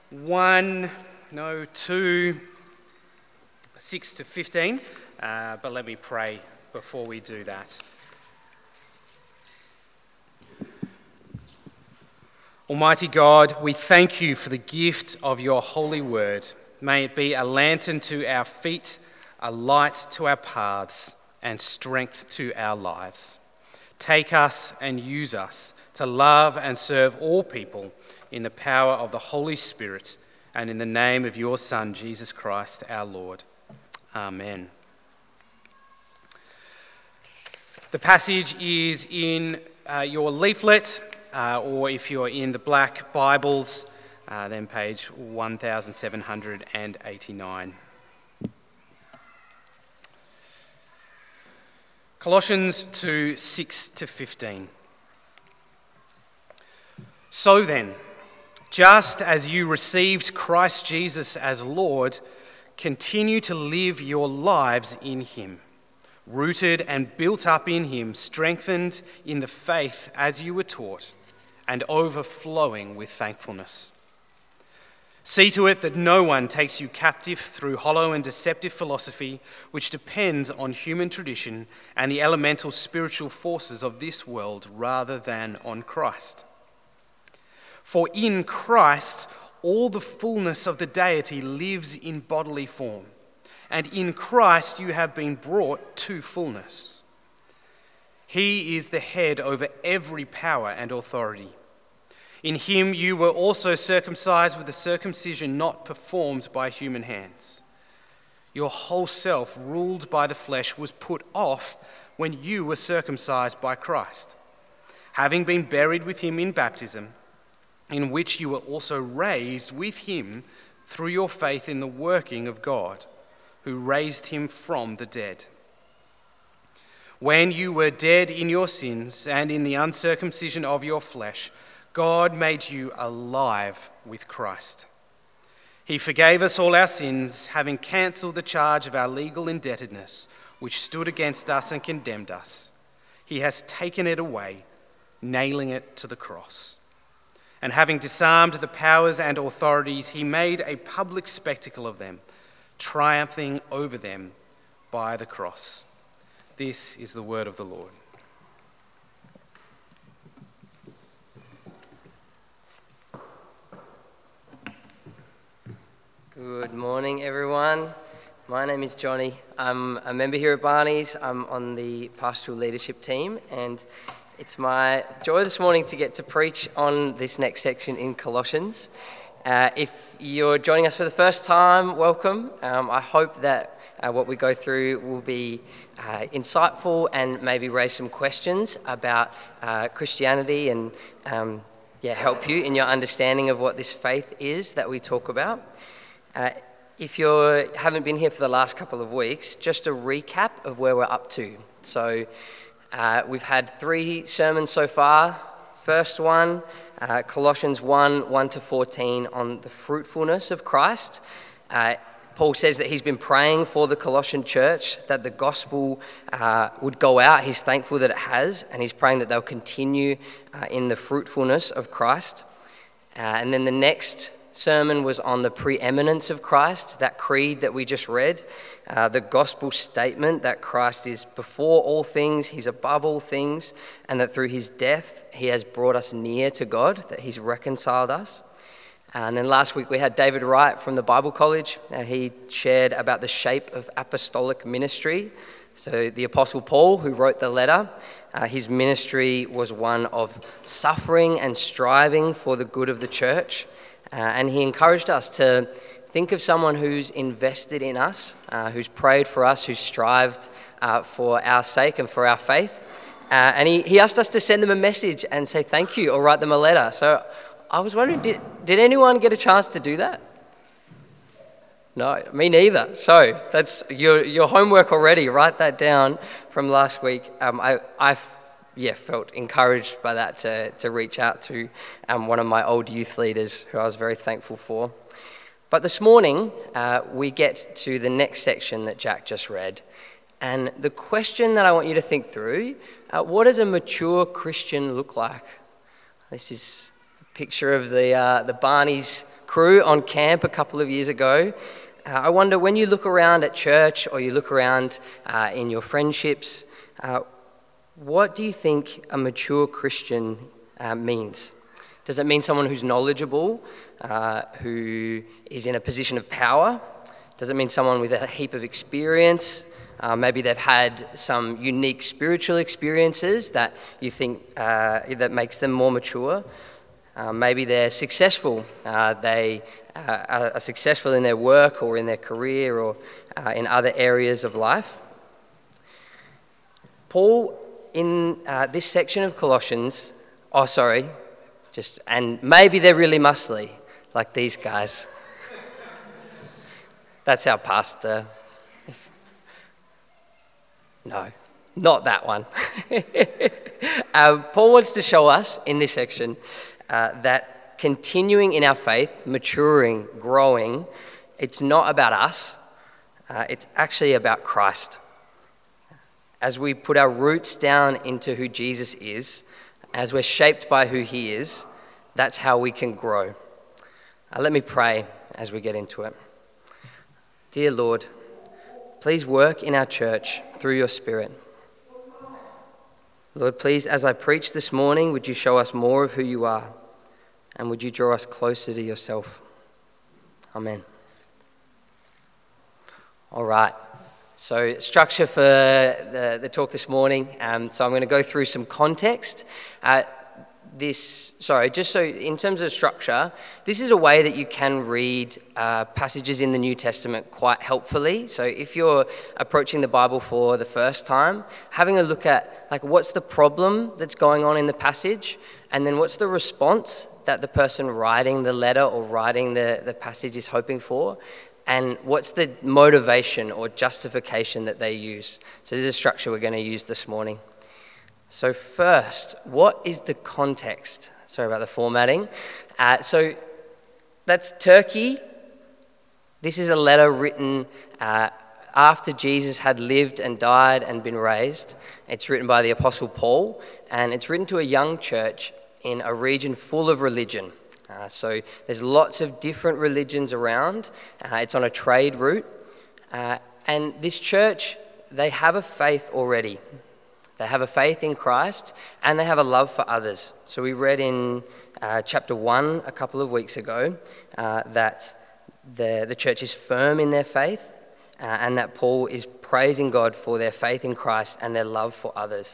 2, 6 to 15, but let me pray before we do that. Almighty God, we thank you for the gift of your holy word. May it be a lantern to our feet, a light to our paths, and strength to our lives. Take us and use us to love and serve all people in the power of the Holy Spirit and in the name of your Son, Jesus Christ, our Lord. Amen. The passage is in your leaflet, or if you're in the black Bibles, then page 1789. Colossians 2, 6 to 15. So then, just as you received Christ Jesus as Lord, continue to live your lives in him, rooted and built up in him, strengthened in the faith as you were taught, and overflowing with thankfulness. See to it that no one takes you captive through hollow and deceptive philosophy, which depends on human tradition and the elemental spiritual forces of this world rather than on Christ. For in Christ, all the fullness of the deity lives in bodily form, and in Christ you have been brought to fullness. He is the head over every power and authority. In him you were also circumcised with a circumcision not performed by human hands. Your whole self, ruled by the flesh, was put off when you were circumcised by Christ, having been buried with him in baptism, in which you were also raised with him through your faith in the working of God, who raised him from the dead. When you were dead in your sins and in the uncircumcision of your flesh, God made you alive with Christ. He forgave us all our sins, having cancelled the charge of our legal indebtedness, which stood against us and condemned us. He has taken it away, nailing it to the cross. And having disarmed the powers and authorities, he made a public spectacle of them, triumphing over them by the cross. This is the word of the Lord. Good morning, everyone. My name is Johnny. I'm a member here at Barney's. I'm on the pastoral leadership team, and it's my joy this morning to get to preach on this next section in Colossians. If you're joining us for the first time, welcome. I hope that what we go through will be insightful and maybe raise some questions about Christianity and help you in your understanding of what this faith is that we talk about. If you haven't been here for the last couple of weeks, just a recap of where we're up to. So we've had 3 sermons so far. First one, Colossians 1 to 14 on the fruitfulness of Christ. Paul says that he's been praying for the Colossian church, that the gospel would go out. He's thankful that it has, and he's praying that they'll continue in the fruitfulness of Christ. And then the next sermon was on the preeminence of Christ, that creed that we just read, the gospel statement that Christ is before all things, he's above all things, and that through his death he has brought us near to God, that he's reconciled us. And then last week we had David Wright from the Bible College. He shared about the shape of apostolic ministry. So the Apostle Paul, who wrote the letter, his ministry was one of suffering and striving for the good of the church. And he encouraged us to think of someone who's invested in us, who's prayed for us, who's strived for our sake and for our faith. And he asked us to send them a message and say thank you or write them a letter. So I was wondering, did anyone get a chance to do that? No, me neither. So that's your homework already. Write that down from last week. I felt encouraged by that to reach out to one of my old youth leaders who I was very thankful for. But this morning, we get to the next section that Jack just read. And the question that I want you to think through, what does a mature Christian look like? This is a picture of the Barney's crew on camp a couple of years ago. I wonder, when you look around at church or you look around in your friendships, what do you think a mature Christian means? Does it mean someone who's knowledgeable, who is in a position of power? Does it mean someone with a heap of experience? Maybe they've had some unique spiritual experiences that you think that makes them more mature. Maybe they're successful. They are successful in their work or in their career or in other areas of life. Paul, in this section of Colossians, and maybe they're really muscly, like these guys. That's our pastor. No, not that one. Paul wants to show us in this section that continuing in our faith, maturing, growing, it's not about us. It's actually about Christ. As we put our roots down into who Jesus is, as we're shaped by who he is, that's how we can grow. Let me pray as we get into it. Dear Lord, please work in our church through your Spirit. Lord, please, as I preach this morning, would you show us more of who you are, and would you draw us closer to yourself? Amen. All right. So structure for the talk this morning. So I'm going to go through some context. Just so in terms of structure, this is a way that you can read passages in the New Testament quite helpfully. So if you're approaching the Bible for the first time, having a look at what's the problem that's going on in the passage, and then what's the response that the person writing the letter or writing the passage is hoping for, and what's the motivation or justification that they use. So this is the structure we're going to use this morning. So first, what is the context? Sorry about the formatting. So that's Turkey. This is a letter written after Jesus had lived and died and been raised. It's written by the Apostle Paul, and it's written to a young church in a region full of religion. So there's lots of different religions around. It's on a trade route. And this church, they have a faith already. They have a faith in Christ, and they have a love for others. So we read in chapter 1 a couple of weeks ago that the church is firm in their faith, and that Paul is praising God for their faith in Christ and their love for others.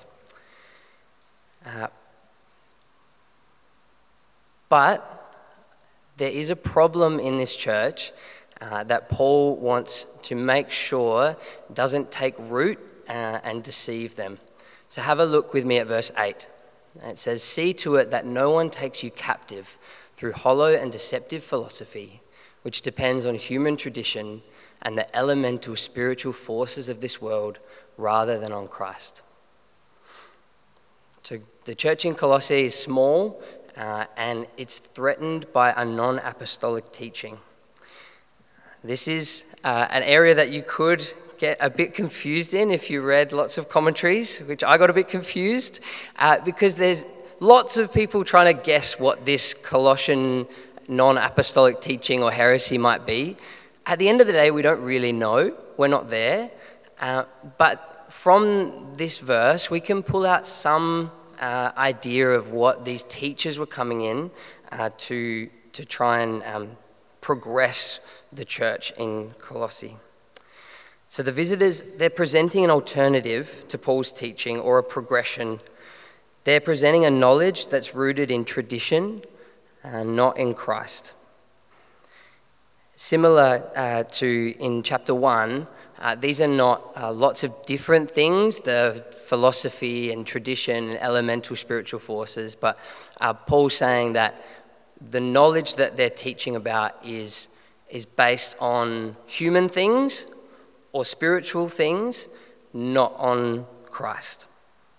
But there is a problem in this church that Paul wants to make sure doesn't take root and deceive them. So have a look with me at verse 8. It says, "See to it that no one takes you captive through hollow and deceptive philosophy, which depends on human tradition and the elemental spiritual forces of this world rather than on Christ." So the church in Colossae is small, and it's threatened by a non-apostolic teaching. This is an area that you could get a bit confused in if you read lots of commentaries, which I got a bit confused, because there's lots of people trying to guess what this Colossian non-apostolic teaching or heresy might be. At the end of the day, we don't really know. We're not there. But from this verse, we can pull out some idea of what these teachers were coming in to try and progress the church in Colossae. So the visitors, they're presenting an alternative to Paul's teaching, or a progression. They're presenting a knowledge that's rooted in tradition and not in Christ. Similar to in chapter 1, these are not lots of different things, the philosophy and tradition and elemental spiritual forces, but Paul's saying that the knowledge that they're teaching about is based on human things or spiritual things, not on Christ.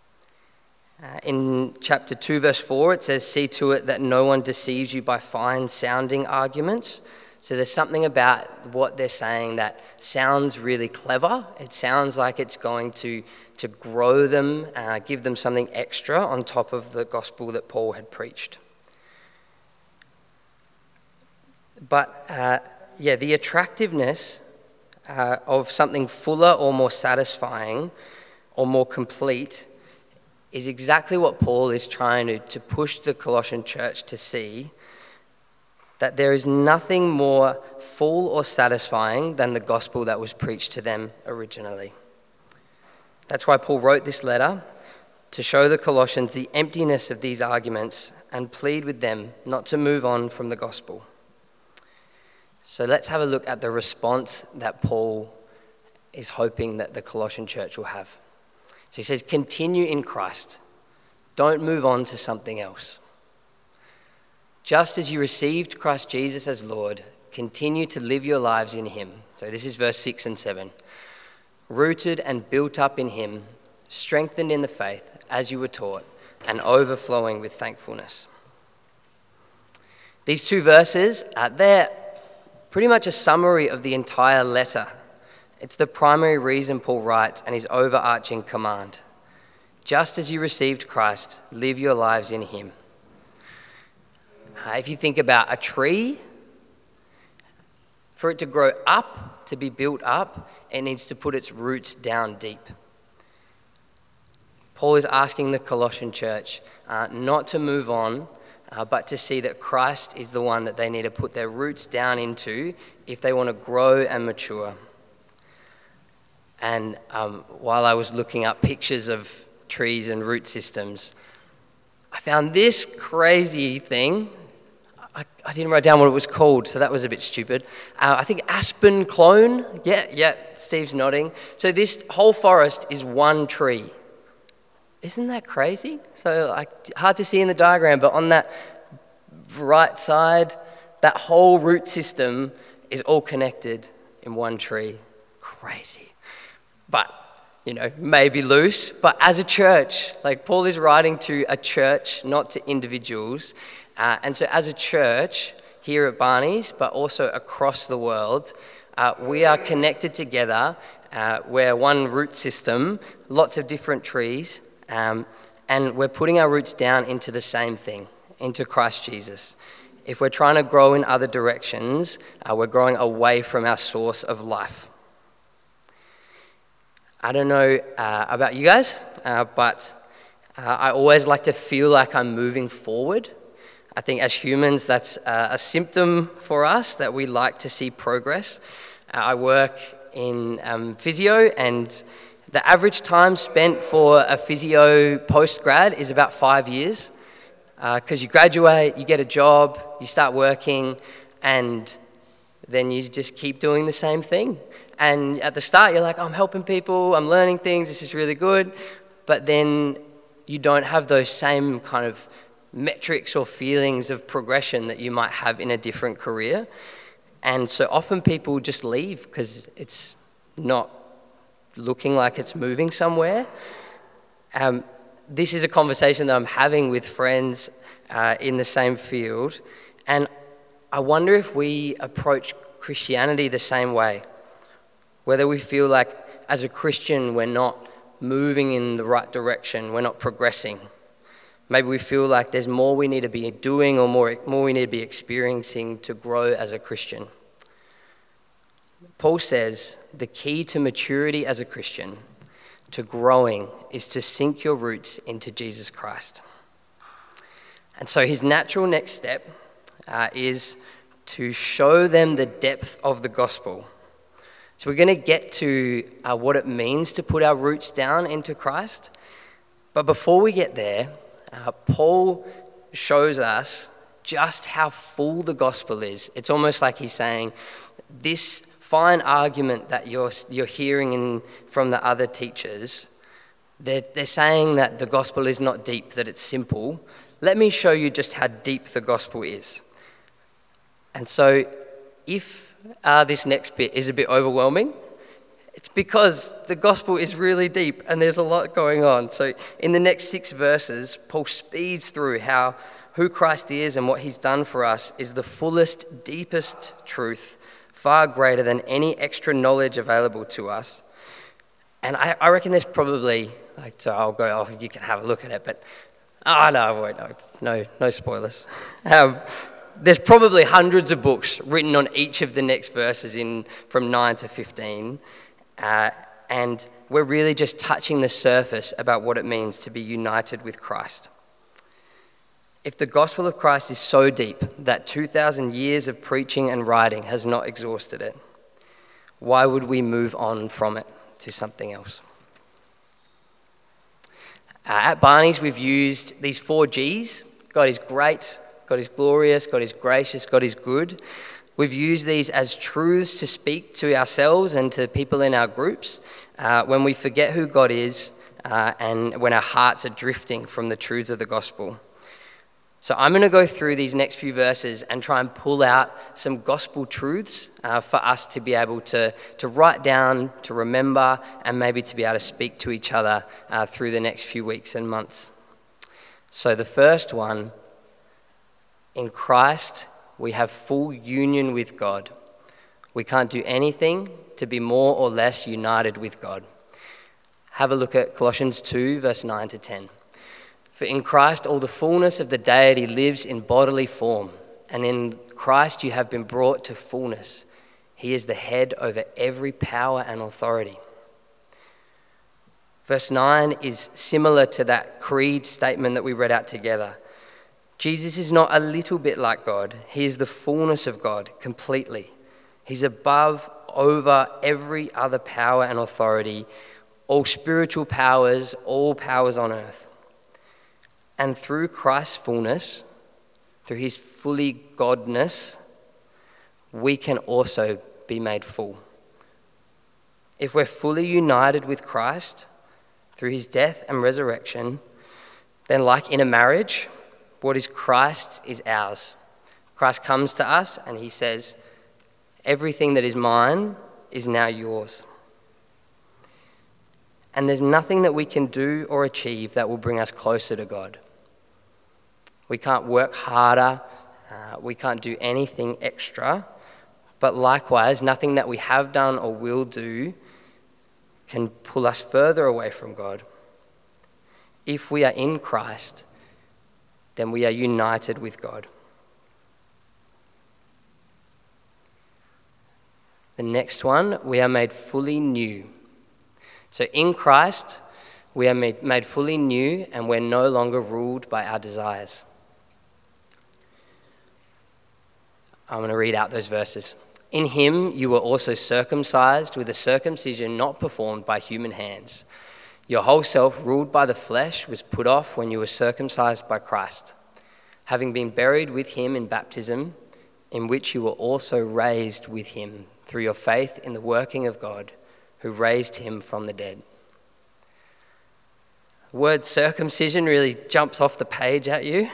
In chapter 2, verse 4, it says, "See to it that no one deceives you by fine-sounding arguments." So there's something about what they're saying that sounds really clever. It sounds like it's going to grow them, give them something extra on top of the gospel that Paul had preached. But the attractiveness of something fuller or more satisfying or more complete is exactly what Paul is trying to push the Colossian church to see, that there is nothing more full or satisfying than the gospel that was preached to them originally. That's why Paul wrote this letter, to show the Colossians the emptiness of these arguments and plead with them not to move on from the gospel. So let's have a look at the response that Paul is hoping that the Colossian church will have. So he says, continue in Christ. Don't move on to something else. Just as you received Christ Jesus as Lord, continue to live your lives in him. So this is verse 6 and 7. Rooted and built up in him, strengthened in the faith as you were taught, and overflowing with thankfulness. These two verses, they're pretty much a summary of the entire letter. It's the primary reason Paul writes and his overarching command. Just as you received Christ, live your lives in him. If you think about a tree, for it to grow up, to be built up, it needs to put its roots down deep. Paul is asking the Colossian church not to move on, but to see that Christ is the one that they need to put their roots down into if they want to grow and mature. And while I was looking up pictures of trees and root systems, I found this crazy thing. I didn't write down what it was called, so that was a bit stupid. I think aspen clone. Yeah, Steve's nodding. So this whole forest is one tree. Isn't that crazy? So hard to see in the diagram, but on that right side, that whole root system is all connected in one tree. Crazy. But, maybe loose. But as a church, Paul is writing to a church, not to individuals. And so as a church here at Barney's, but also across the world, we are connected together. We're one root system, lots of different trees, and we're putting our roots down into the same thing, into Christ Jesus. If we're trying to grow in other directions, we're growing away from our source of life. I don't know about you guys, but I always like to feel like I'm moving forward. I think as humans, that's a symptom for us that we like to see progress. I work in physio, and the average time spent for a physio post-grad is about 5 years, because you graduate, you get a job, you start working, and then you just keep doing the same thing. And at the start, you're like, I'm helping people, I'm learning things, this is really good. But then you don't have those same kind of metrics or feelings of progression that you might have in a different career. And so often people just leave because it's not looking like it's moving somewhere. This is a conversation that I'm having with friends in the same field. And I wonder if we approach Christianity the same way. Whether we feel like as a Christian we're not moving in the right direction, we're not progressing. Maybe we feel like there's more we need to be doing or more we need to be experiencing to grow as a Christian. Paul says the key to maturity as a Christian, to growing, is to sink your roots into Jesus Christ. And so his natural next step is to show them the depth of the gospel. So we're going to get to what it means to put our roots down into Christ. But before we get there, Paul shows us just how full the gospel is. It's almost like he's saying, this fine argument that you're hearing from the other teachers, they're saying that the gospel is not deep, that it's simple. Let me show you just how deep the gospel is. And so if this next bit is a bit overwhelming, it's because the gospel is really deep and there's a lot going on. So in the next 6 verses, Paul speeds through how who Christ is and what he's done for us is the fullest, deepest truth, far greater than any extra knowledge available to us. And I reckon there's probably, you can have a look at it, but, no, I won't, no spoilers. there's probably hundreds of books written on each of the next verses from 9 to 15. And we're really just touching the surface about what it means to be united with Christ. If the gospel of Christ is so deep that 2,000 years of preaching and writing has not exhausted it, why would we move on from it to something else? At Barney's, we've used these 4 Gs. God is great, God is glorious, God is gracious, God is good. We've used these as truths to speak to ourselves and to people in our groups when we forget who God is and when our hearts are drifting from the truths of the gospel. So I'm going to go through these next few verses and try and pull out some gospel truths for us to be able to write down, to remember, and maybe to be able to speak to each other through the next few weeks and months. So the first one, in Christ, we have full union with God. We can't do anything to be more or less united with God. Have a look at Colossians 2, verse 9 to 10. For in Christ all the fullness of the deity lives in bodily form, and in Christ you have been brought to fullness. He is the head over every power and authority. Verse 9 is similar to that creed statement that we read out together. Jesus is not a little bit like God. He is the fullness of God completely. He's above, over every other power and authority, all spiritual powers, all powers on earth. And through Christ's fullness, through his fully godness, we can also be made full. If we're fully united with Christ through his death and resurrection, then like in a marriage, what is Christ is ours. Christ comes to us and he says, everything that is mine is now yours. And there's nothing that we can do or achieve that will bring us closer to God. We can't work harder, we can't do anything extra, but likewise, nothing that we have done or will do can pull us further away from God. If we are in Christ, then we are united with God. The next one, we are made fully new. So in Christ, we are made fully new and we're no longer ruled by our desires. I'm going to read out those verses. In him you were also circumcised with a circumcision not performed by human hands. Your whole self, ruled by the flesh, was put off when you were circumcised by Christ, having been buried with him in baptism, in which you were also raised with him through your faith in the working of God, who raised him from the dead. The word circumcision really jumps off the page at you.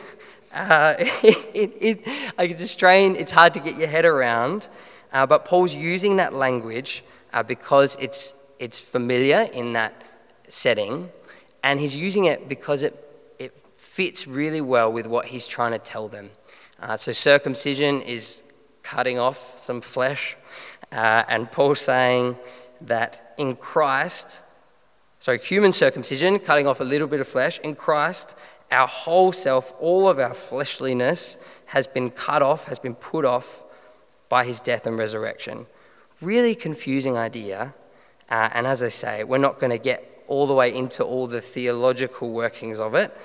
It's hard to get your head around, but Paul's using that language because it's familiar in that setting, and he's using it because it fits really well with what he's trying to tell them. So circumcision is cutting off some flesh, and Paul's saying that in Christ, human circumcision, cutting off a little bit of flesh, in Christ, our whole self, all of our fleshliness has been cut off, has been put off by his death and resurrection. Really confusing idea. And as I say, we're not going to get all the way into all the theological workings of it.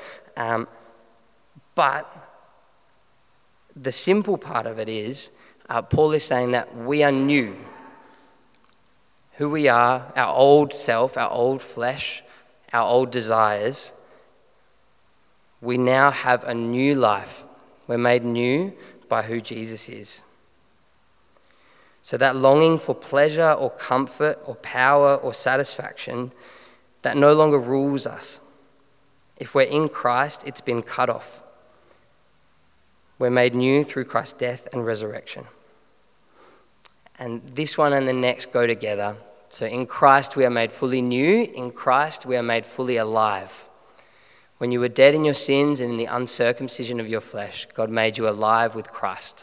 But the simple part of it is, Paul is saying that we are new. Who we are, our old self, our old flesh, our old desires, we now have a new life. We're made new by who Jesus is. So that longing for pleasure or comfort or power or satisfaction, that no longer rules us. If we're in Christ, it's been cut off. We're made new through Christ's death and resurrection. And this one and the next go together. So in Christ we are made fully new. In Christ we are made fully alive. When you were dead in your sins and in the uncircumcision of your flesh, God made you alive with Christ.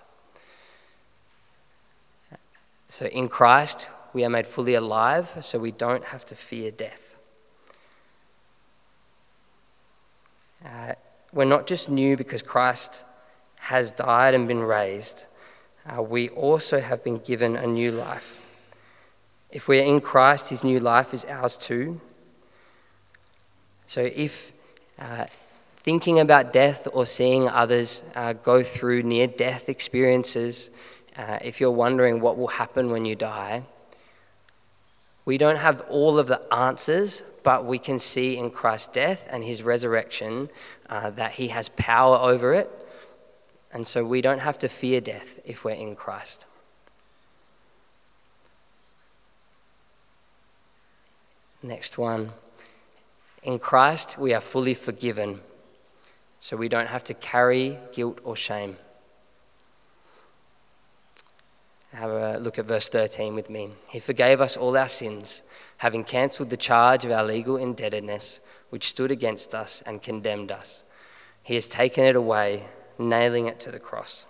So in Christ we are made fully alive, so we don't have to fear death. We're not just new because Christ has died and been raised, we also have been given a new life. If we are in Christ, his new life is ours too. So if thinking about death or seeing others go through near-death experiences, if you're wondering what will happen when you die, we don't have all of the answers, but we can see in Christ's death and his resurrection that he has power over it. And so we don't have to fear death if we're in Christ. Next one. In Christ, we are fully forgiven, so we don't have to carry guilt or shame. Have a look at verse 13 with me. He forgave us all our sins, having cancelled the charge of our legal indebtedness, which stood against us and condemned us. He has taken it away, nailing it to the cross.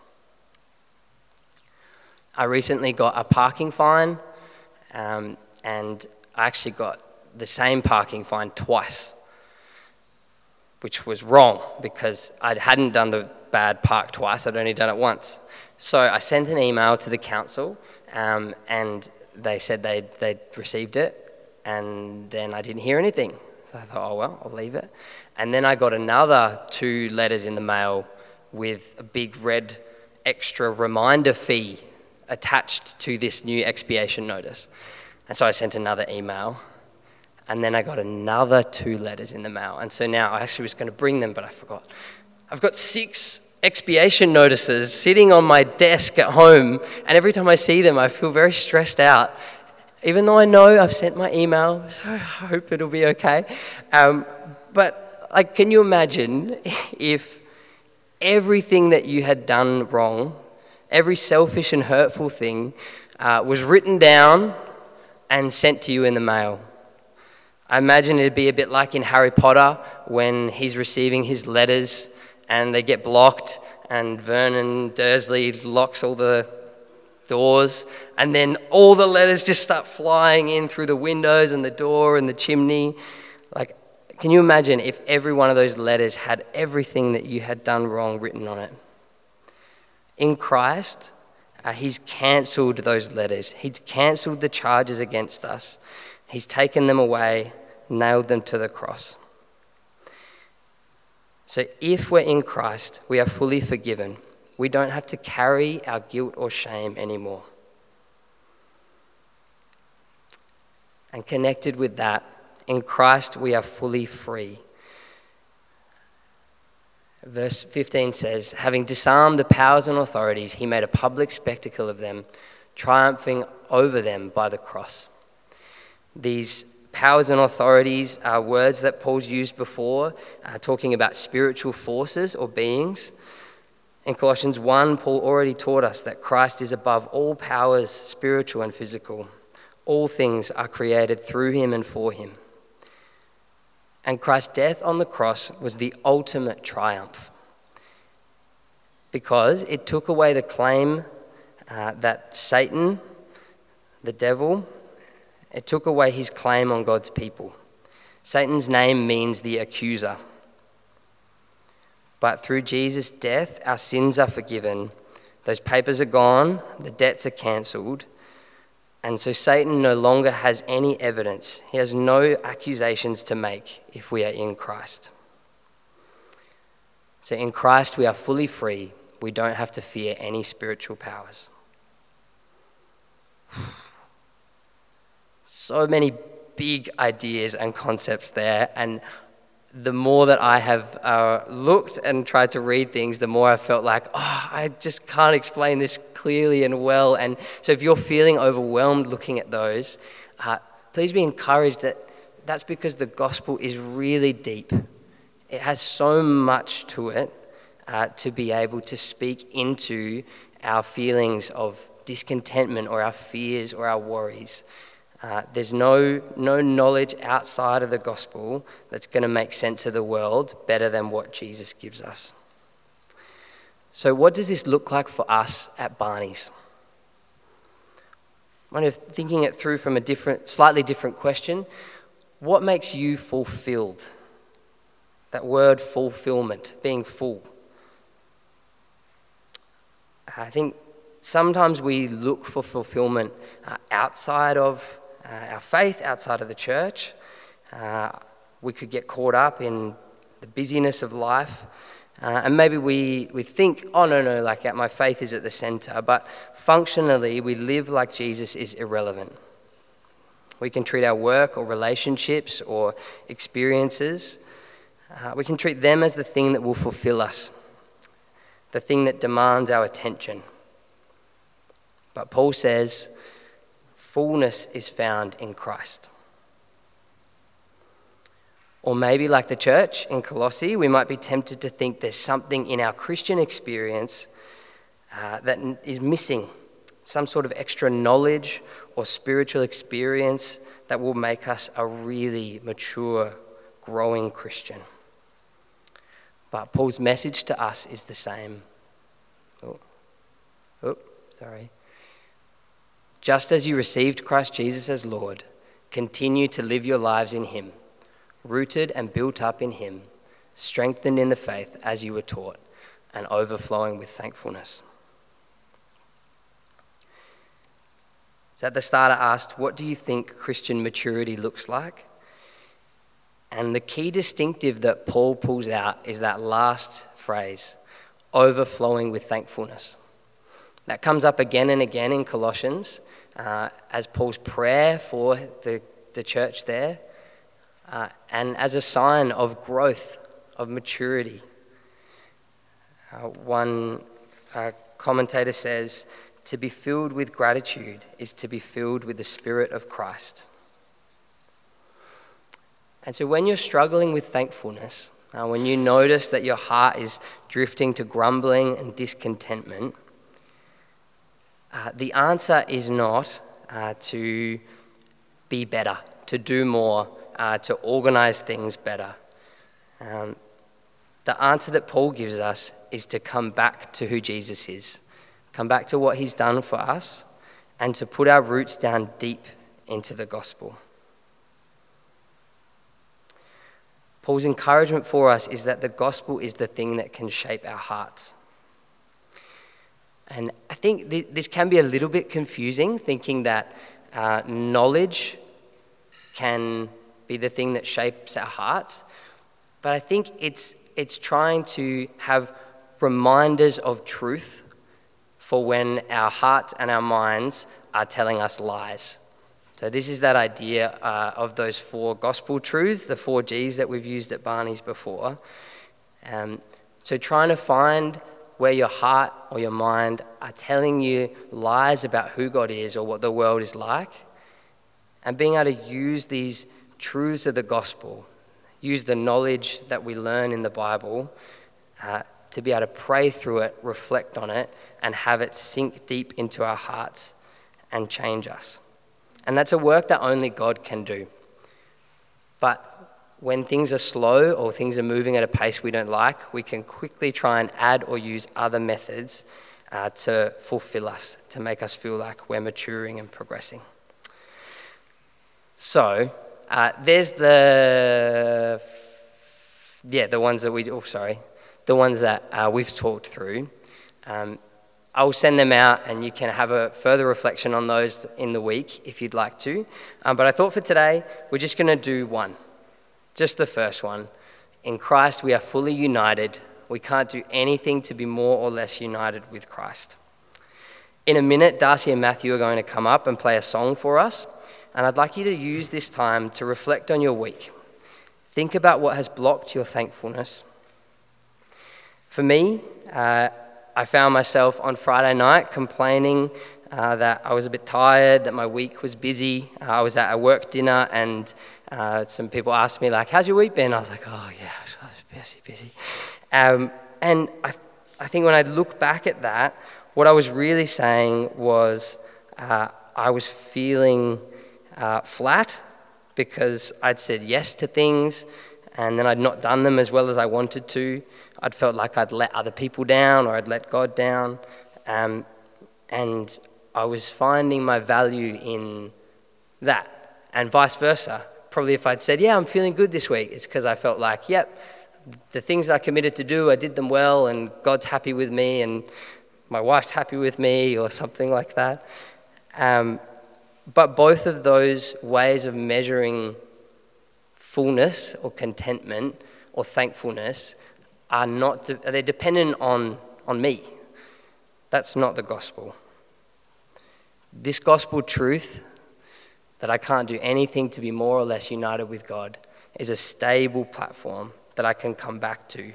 I recently got a parking fine, and I actually got the same parking fine twice, which was wrong because I hadn't done the bad park twice, I'd only done it once. So I sent an email to the council and they said they'd received it, and then I didn't hear anything. So I thought, oh well, I'll leave it. And then I got another 2 letters in the mail with a big red extra reminder fee attached to this new expiation notice. And so I sent another email. And then I got another 2 letters in the mail. And so now I actually was going to bring them, but I forgot. I've got 6 expiation notices sitting on my desk at home. And every time I see them, I feel very stressed out. Even though I know I've sent my email, so I hope it'll be okay. But can you imagine if everything that you had done wrong, every selfish and hurtful thing, was written down and sent to you in the mail? I imagine it'd be a bit like in Harry Potter when he's receiving his letters and they get blocked and Vernon Dursley locks all the doors and then all the letters just start flying in through the windows and the door and the chimney. Can you imagine if every one of those letters had everything that you had done wrong written on it? In Christ, he's cancelled those letters. He's cancelled the charges against us. He's taken them away, nailed them to the cross. So if we're in Christ, we are fully forgiven. We don't have to carry our guilt or shame anymore. And connected with that, in Christ we are fully free. Verse 15 says, having disarmed the powers and authorities, he made a public spectacle of them, triumphing over them by the cross. These powers and authorities are words that Paul's used before, talking about spiritual forces or beings. In Colossians 1, Paul already taught us that Christ is above all powers, spiritual and physical. All things are created through him and for him. And Christ's death on the cross was the ultimate triumph because it took away the claim that Satan, the devil, it took away his claim on God's people. Satan's name means the accuser. But through Jesus' death, our sins are forgiven. Those papers are gone, the debts are cancelled. And so Satan no longer has any evidence. He has no accusations to make if we are in Christ. So in Christ, we are fully free. We don't have to fear any spiritual powers. So many big ideas and concepts there, and the more that I have looked and tried to read things, the more I felt like, I just can't explain this clearly and well. And so if you're feeling overwhelmed looking at those, please be encouraged that that's because the gospel is really deep. It has so much to it to be able to speak into our feelings of discontentment or our fears or our worries. There's no knowledge outside of the gospel that's going to make sense of the world better than what Jesus gives us. So what does this look like for us at Barney's? I'm kind of thinking it through from a slightly different question. What makes you fulfilled? That word fulfillment, being full. I think sometimes we look for fulfillment outside of our faith, outside of the church. We could get caught up in the busyness of life. And maybe we think, oh, no, like my faith is at the center. But functionally, we live like Jesus is irrelevant. We can treat our work or relationships or experiences, we can treat them as the thing that will fulfill us, the thing that demands our attention. But Paul says, fullness is found in Christ. Or maybe like the church in Colossae, we might be tempted to think there's something in our Christian experience that is missing, some sort of extra knowledge or spiritual experience that will make us a really mature, growing Christian. But Paul's message to us is the same. Just as you received Christ Jesus as Lord, continue to live your lives in him, rooted and built up in him, strengthened in the faith as you were taught, and overflowing with thankfulness. So at the start I asked, what do you think Christian maturity looks like? And the key distinctive that Paul pulls out is that last phrase, overflowing with thankfulness. That comes up again and again in Colossians as Paul's prayer for the church there and as a sign of growth, of maturity. One commentator says, to be filled with gratitude is to be filled with the Spirit of Christ. And so when you're struggling with thankfulness, when you notice that your heart is drifting to grumbling and discontentment, the answer is not to be better, to do more, to organize things better. The answer that Paul gives us is to come back to who Jesus is, come back to what he's done for us, and to put our roots down deep into the gospel. Paul's encouragement for us is that the gospel is the thing that can shape our hearts. And I think this can be a little bit confusing, thinking that knowledge can be the thing that shapes our hearts. But I think it's trying to have reminders of truth for when our hearts and our minds are telling us lies. So this is that idea of those 4 gospel truths, the 4 Gs that we've used at Barney's before. So trying to find where your heart or your mind are telling you lies about who God is or what the world is like, and being able to use these truths of the gospel, use the knowledge that we learn in the Bible to be able to pray through it, reflect on it, and have it sink deep into our hearts and change us. And that's a work that only God can do. But when things are slow or things are moving at a pace we don't like, we can quickly try and add or use other methods to fulfill us, to make us feel like we're maturing and progressing. So there's the ones that we've talked through. I'll send them out and you can have a further reflection on those in the week if you'd like to. But I thought for today, we're just going to do one. Just the first one. In Christ, we are fully united. We can't do anything to be more or less united with Christ. In a minute, Darcy and Matthew are going to come up and play a song for us. And I'd like you to use this time to reflect on your week. Think about what has blocked your thankfulness. For me, I found myself on Friday night complaining that I was a bit tired, that my week was busy. I was at a work dinner and some people asked me, like, how's your week been? I was like, oh yeah, I was busy. And I think when I look back at that, what I was really saying was I was feeling flat because I'd said yes to things and then I'd not done them as well as I wanted to. I'd felt like I'd let other people down or I'd let God down. And I was finding my value in that and vice versa. Probably if I'd said, yeah, I'm feeling good this week, it's because I felt like, yep, the things I committed to do, I did them well and God's happy with me. And my wife's happy with me or something like that. But both of those ways of measuring fullness or contentment or thankfulness are they're dependent on me. That's not the gospel. This gospel truth that I can't do anything to be more or less united with God is a stable platform that I can come back to.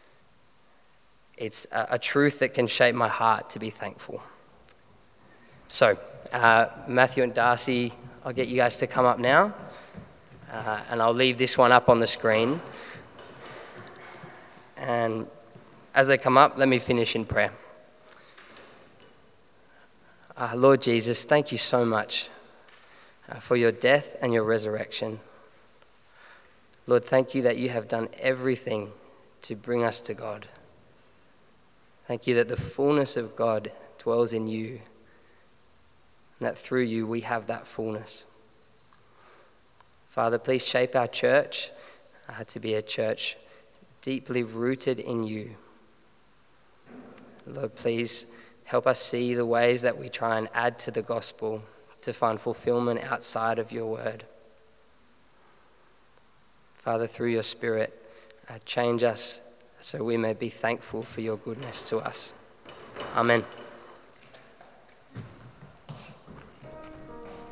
It's a truth that can shape my heart to be thankful. So, Matthew and Darcy, I'll get you guys to come up now, and I'll leave this one up on the screen. And as they come up, let me finish in prayer. Lord Jesus, thank you so much for your death and your resurrection. Lord, thank you that you have done everything to bring us to God. Thank you that the fullness of God dwells in you, and that through you we have that fullness. Father, please shape our church to be a church deeply rooted in you. Lord, please help us see the ways that we try and add to the gospel to find fulfillment outside of your word. Father, through your Spirit, change us so we may be thankful for your goodness to us. Amen.